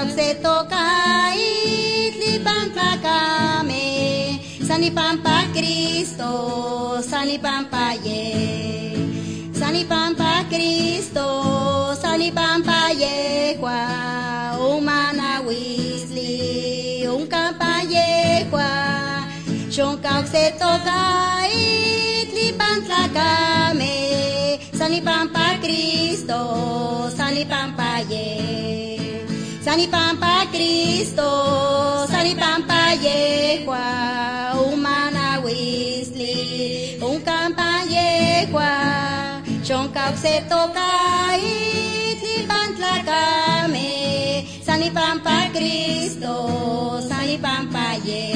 se toca itli pampa kame, sani pampa Cristo, sani pampa ye, sani pampa Cristo, sani pampa yehua, umana wisli, campa yehua, chonkau se toka itli pampa kame, sani pampa Cristo, sani pampa ye. Sani pampa Cristo, sani pampa yehua, umana wisli, campa yehua, chonkau se toka itli pantla kame, sani pampa Cristo, sani pampa ye.